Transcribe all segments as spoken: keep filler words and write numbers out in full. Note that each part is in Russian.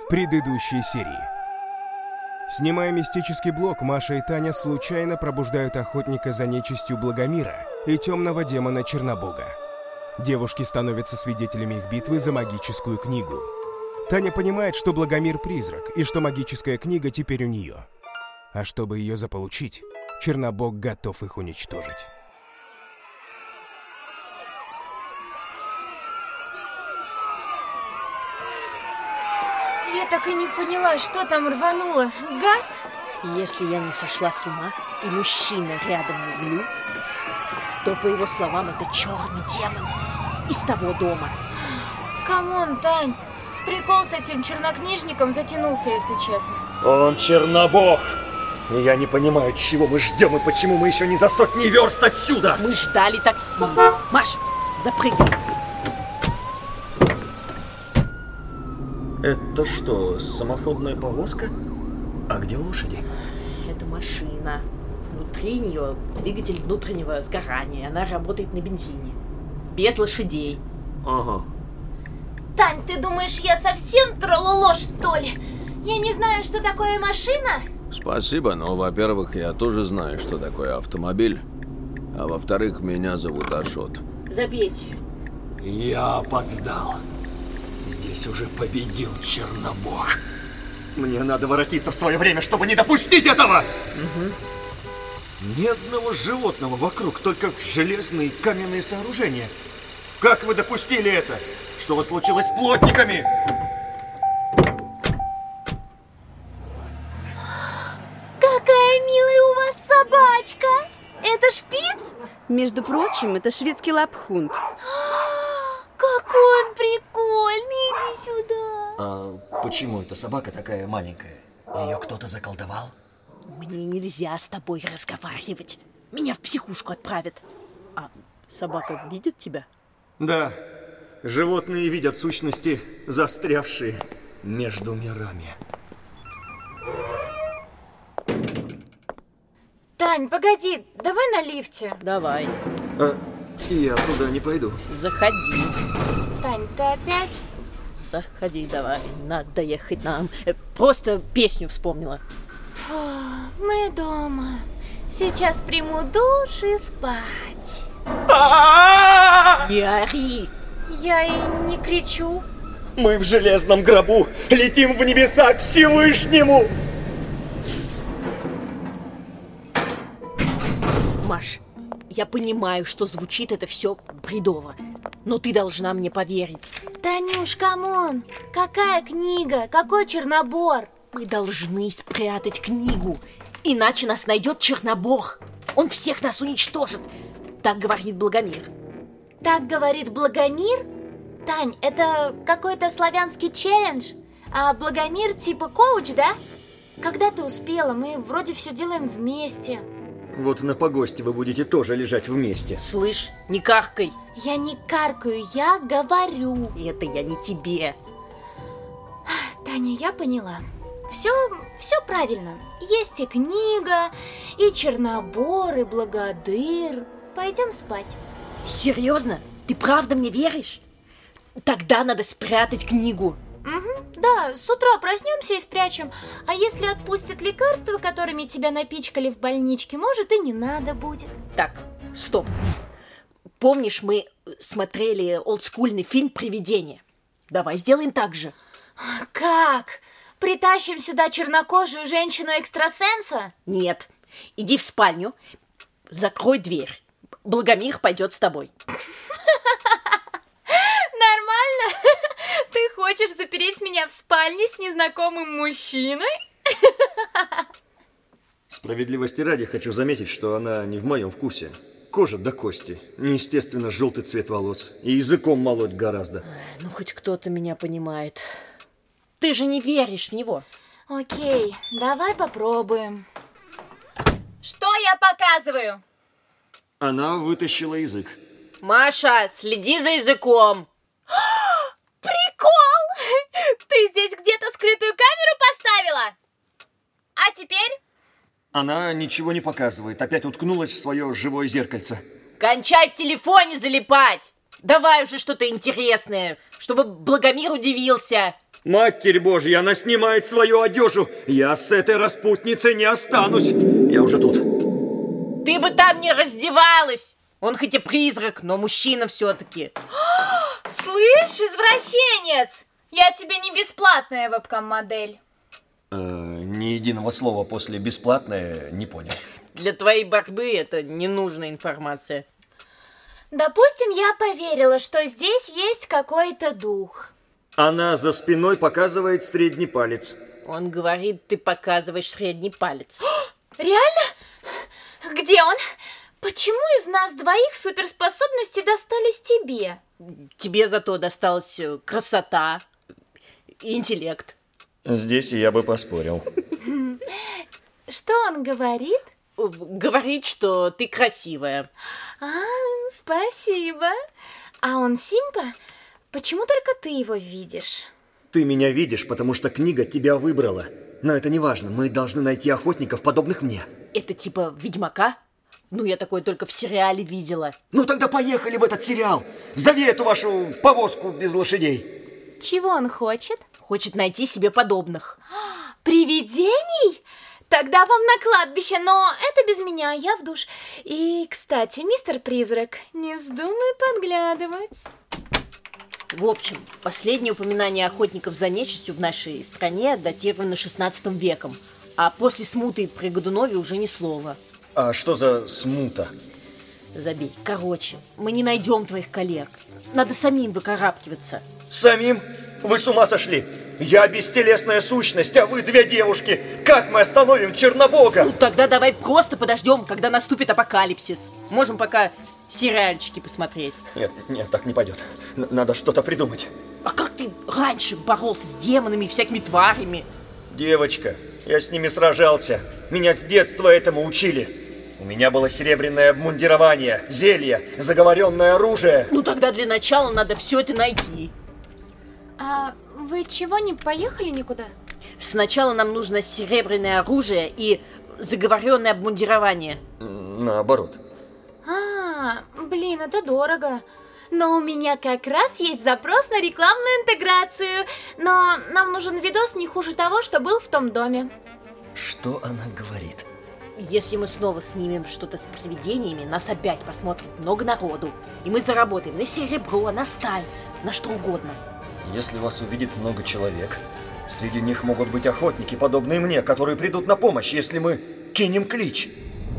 в предыдущей серии. Снимая мистический блок, Маша и Таня случайно пробуждают охотника за нечистью Благомира и темного демона Чернобога. Девушки становятся свидетелями их битвы за магическую книгу. Таня понимает, что Благомир — призрак, и что магическая книга теперь у нее. А чтобы ее заполучить, Чернобог готов их уничтожить. Я так и не поняла, что там рвануло. Газ? Если я не сошла с ума, и мужчина рядом не глюк, то, по его словам, это черный демон из того дома. Камон, Тань. Прикол с этим чернокнижником затянулся, если честно. Он Чернобог. И я не понимаю, чего мы ждем и почему мы еще не за сотни верст отсюда. Мы ждали такси. Маш, запрыгай. Это что, самоходная повозка? А где лошади? Это машина. Внутри нее двигатель внутреннего сгорания. Она работает на бензине. Без лошадей. Ага. Тань, ты думаешь, я совсем трололо, что ли? Я не знаю, что такое машина? Спасибо, но, во-первых, я тоже знаю, что такое автомобиль. А во-вторых, меня зовут Ашот. Забейте. Я опоздал. Здесь уже победил Чернобог. Мне надо воротиться в свое время, чтобы не допустить этого! Угу. Ни одного животного вокруг, только железные каменные сооружения. Как вы допустили это? Что вот случилось с плотниками? Какая милая у вас собачка! Это шпиц? Между прочим, это шведский лапхунд. Какой он прикольный! Иди сюда! А почему эта собака такая маленькая? Ее кто-то заколдовал? Мне нельзя с тобой разговаривать. Меня в психушку отправят. А собака видит тебя? Да. Животные видят сущности, застрявшие между мирами. Тань, погоди, давай на лифте. Давай. А, я туда не пойду. Заходи. Тань, ты опять? Заходи, давай. Надо ехать нам. Просто песню вспомнила. Фу, мы дома. Сейчас приму душ и спать. Не ори. Я и не кричу. Мы в железном гробу летим в небеса к Всевышнему. Маш, я понимаю, что звучит это все бредово, но ты должна мне поверить. Танюш, камон! Какая книга? Какой Чернобор? Мы должны спрятать книгу, иначе нас найдет Чернобог. Он всех нас уничтожит. Так говорит Благомир. Так говорит Благомир? Тань, это какой-то славянский челлендж? А Благомир типа коуч, да? Когда ты успела? Мы вроде все делаем вместе. Вот на погосте вы будете тоже лежать вместе. Слышь, не каркай. Я не каркаю, я говорю. Это я не тебе. Таня, я поняла. Все, все правильно. Есть и книга, и Чернобор, и Благодыр. Пойдем спать. Серьезно? Ты правда мне веришь? Тогда надо спрятать книгу. Угу, да, с утра проснемся и спрячем. А если отпустят лекарства, которыми тебя напичкали в больничке, может, и не надо будет. Так, стоп. Помнишь, мы смотрели олдскульный фильм «Привидение»? Давай сделаем так же. Как? Притащим сюда чернокожую женщину-экстрасенса? Нет. Иди в спальню, закрой дверь. Благомир пойдет с тобой. Нормально? Ты хочешь запереть меня в спальне с незнакомым мужчиной? Справедливости ради хочу заметить, что она не в моем вкусе. Кожа до кости, неестественно желтый цвет волос, и языком молоть гораздо. Ну, хоть кто-то меня понимает. Ты же не веришь в него. Окей, давай попробуем. Что я показываю? Она вытащила язык. Маша, следи за языком. Прикол! Ты здесь где-то скрытую камеру поставила? А теперь? Она ничего не показывает, опять уткнулась в свое живое зеркальце. Кончай в телефоне залипать! Давай уже что-то интересное, чтобы Благомир удивился. Матерь Божья, она снимает свою одежду. Я с этой распутницей не останусь. Я уже тут. Ты бы там не раздевалась. Он хоть и призрак, но мужчина все-таки. Слышь, извращенец! Я тебе не бесплатная вебкам-модель. Э, ни единого слова после «бесплатное» не понял. Для твоей борьбы это ненужная информация. Допустим, я поверила, что здесь есть какой-то дух. Она за спиной показывает средний палец. Он говорит, ты показываешь средний палец. Реально? Где он? Почему из нас двоих суперспособности достались тебе? Тебе зато досталась красота и интеллект. Здесь я бы поспорил. Что он говорит? Говорит, что ты красивая. А, спасибо. А он симпа? Почему только ты его видишь? Ты меня видишь, потому что книга тебя выбрала. Но это не важно, мы должны найти охотников, подобных мне. Это типа Ведьмака? Ну, я такое только в сериале видела. Ну, тогда поехали в этот сериал. Зови эту вашу повозку без лошадей. Чего он хочет? Хочет найти себе подобных. Привидений? Тогда вам на кладбище, но это без меня, я в душ. И, кстати, мистер Призрак, не вздумай подглядывать. В общем, последнее упоминание охотников за нечистью в нашей стране датировано шестнадцатым веком. А после смуты при Годунове уже ни слова. А что за смута? Забей. Короче, мы не найдем твоих коллег. Надо самим выкарабкиваться. Самим? Вы с ума сошли? Я бестелесная сущность, а вы две девушки. Как мы остановим Чернобога? Ну тогда давай просто подождем, когда наступит апокалипсис. Можем пока сериальчики посмотреть. Нет, нет, так не пойдет. Н- надо что-то придумать. А как ты раньше боролся с демонами и всякими тварями? Девочка, я с ними сражался. Меня с детства этому учили. У меня было серебряное обмундирование, зелье, заговоренное оружие. Ну тогда для начала надо все это найти. А вы чего, не поехали никуда? Сначала нам нужно серебряное оружие и заговоренное обмундирование. Наоборот. А, блин, это дорого. Но у меня как раз есть запрос на рекламную интеграцию. Но нам нужен видос не хуже того, что был в том доме. Что она говорит? Если мы снова снимем что-то с привидениями, нас опять посмотрит много народу. И мы заработаем на серебро, на сталь, на что угодно. Если вас увидит много человек, среди них могут быть охотники, подобные мне, которые придут на помощь, если мы кинем клич.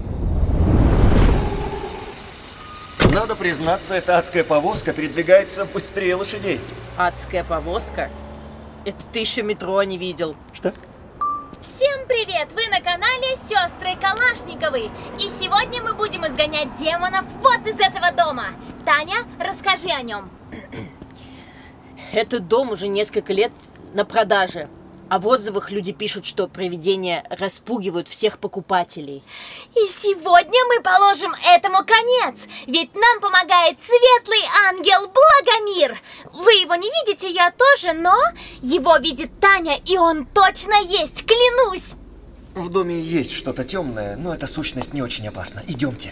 Надо признаться, эта адская повозка передвигается быстрее лошадей. Адская повозка? Это ты еще метро не видел. Что? Всем привет! Вы на канале Сестры Калашниковы. И сегодня мы будем изгонять демонов вот из этого дома. Таня, расскажи о нем. Этот дом уже несколько лет на продаже. А в отзывах люди пишут, что привидения распугивают всех покупателей. И сегодня мы положим этому конец. Ведь нам помогает светлый ангел Благомир. Вы его не видите, я тоже, но его видит Таня, и он точно есть, клянусь. В доме есть что-то темное, но эта сущность не очень опасна. Идемте.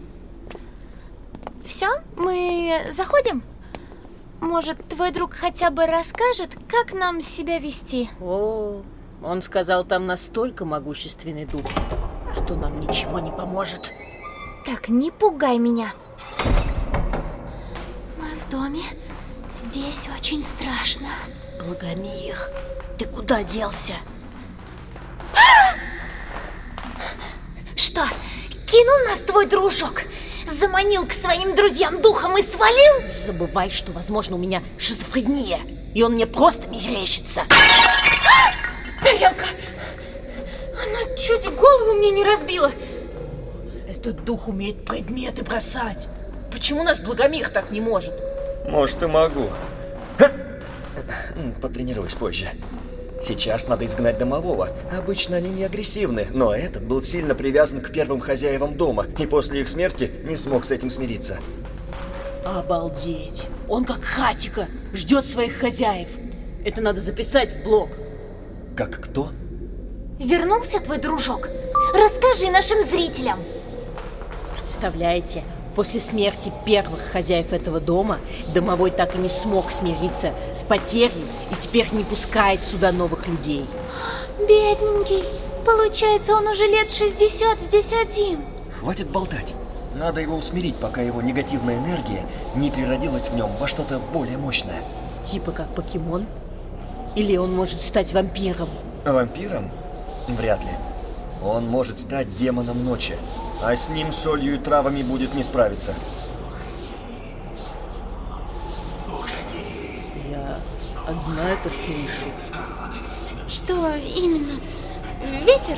Все, мы заходим? Может, твой друг хотя бы расскажет, как нам себя вести? О, он сказал, там настолько могущественный дух, что нам ничего не поможет. Так, не пугай меня. Мы в доме. Здесь очень страшно. Благомир, ты куда делся? Что, кинул нас твой дружок? Заманил к своим друзьям духом и свалил? Не забывай, что, возможно, у меня шизофрения, и он мне просто мерещится. Тарелка! Она чуть голову мне не разбила. Этот дух умеет предметы бросать. Почему наш Благомир так не может? Может, и могу. Ха! Потренируюсь позже. Сейчас надо изгнать домового. Обычно они не агрессивны, но этот был сильно привязан к первым хозяевам дома, и после их смерти не смог с этим смириться. Обалдеть! Он как хатика, ждет своих хозяев. Это надо записать в блог. Как кто? Вернулся твой дружок? Расскажи нашим зрителям. Представляете, После смерти первых хозяев этого дома домовой так и не смог смириться с потерей и теперь не пускает сюда новых людей. Бедненький. Получается, он уже лет шестьдесят здесь один. Хватит болтать. Надо его усмирить, пока его негативная энергия не переродилась в нем во что-то более мощное. Типа как покемон? Или он может стать вампиром? Вампиром? Вряд ли. Он может стать демоном ночи, а с ним солью и травами будет не справиться. Я одна это слышу. Что именно? Ветер?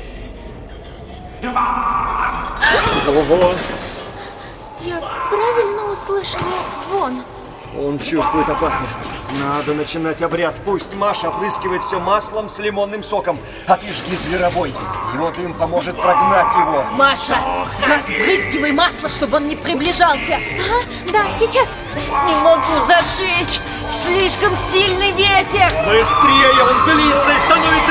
Ого! Я правильно услышала? Вон. Он чувствует опасность. Надо начинать обряд. Пусть Маша опрыскивает все маслом с лимонным соком. А ты жги зверобой. И вот им поможет прогнать его. Маша, разбрызгивай масло, чтобы он не приближался. Ага, да, сейчас. Не могу зажечь. Слишком сильный ветер. Быстрее! Он злится и становится